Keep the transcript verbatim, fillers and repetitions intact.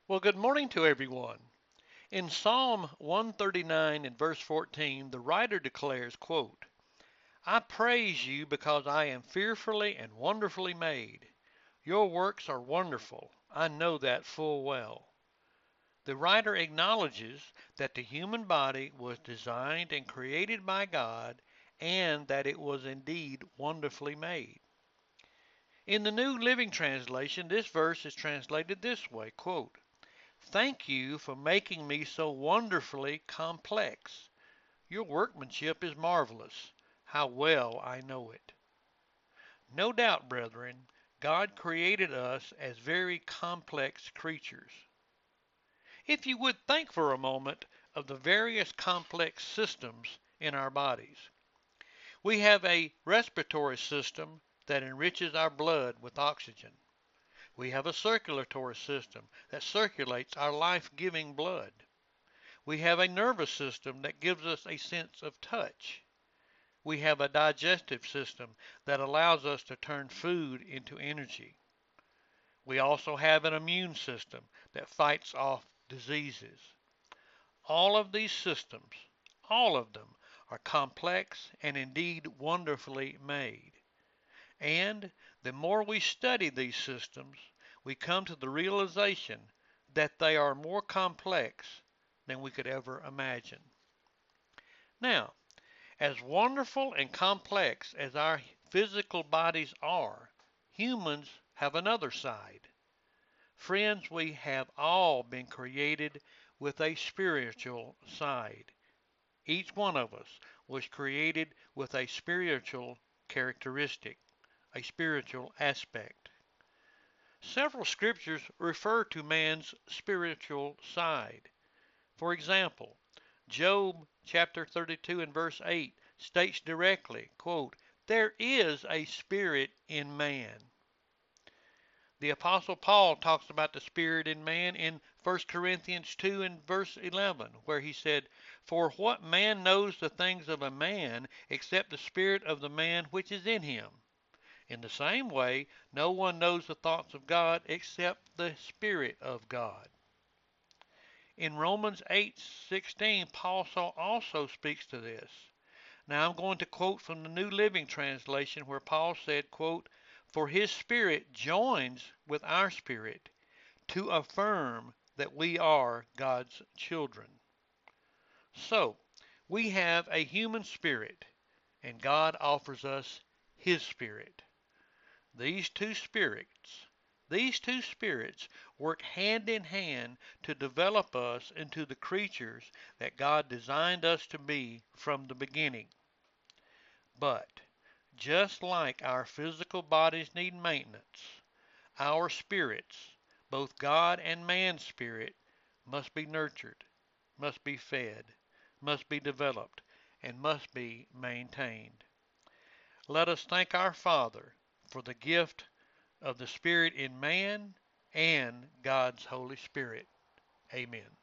Well, good morning to everyone. In Psalm one thirty-nine and verse fourteen, the writer declares, quote, I praise you because I am fearfully and wonderfully made. Your works are wonderful. I know that full well. The writer acknowledges that the human body was designed and created by God and that it was indeed wonderfully made. In the New Living Translation, this verse is translated this way, quote, Thank you for making me so wonderfully complex. Your workmanship is marvelous. How well I know it. No doubt, brethren, God created us as very complex creatures. If you would think for a moment of the various complex systems in our bodies. We have a respiratory system that enriches our blood with oxygen. We have a circulatory system that circulates our life-giving blood. We have a nervous system that gives us a sense of touch. We have a digestive system that allows us to turn food into energy. We also have an immune system that fights off diseases. All of these systems, all of them, are complex and indeed wonderfully made. And the more we study these systems, we come to the realization that they are more complex than we could ever imagine. Now, as wonderful and complex as our physical bodies are, humans have another side. Friends, we have all been created with a spiritual side. Each one of us was created with a spiritual characteristic, a spiritual aspect. Several scriptures refer to man's spiritual side. For example, Job chapter thirty-two and verse eight states directly, quote, There is a spirit in man. The Apostle Paul talks about the spirit in man in First Corinthians two and verse eleven, where he said, For what man knows the things of a man except the spirit of the man which is in him? In the same way, no one knows the thoughts of God except the Spirit of God. In Romans eight sixteen, Paul also speaks to this. Now I'm going to quote from the New Living Translation where Paul said, quote, For his Spirit joins with our spirit to affirm that we are God's children. So, we have a human spirit, and God offers us his spirit. These two spirits, these two spirits work hand in hand to develop us into the creatures that God designed us to be from the beginning. But just like our physical bodies need maintenance, our spirits, both God and man's spirit, must be nurtured, must be fed, must be developed, and must be maintained. Let us thank our Father for the gift of the Spirit in man and God's Holy Spirit. Amen.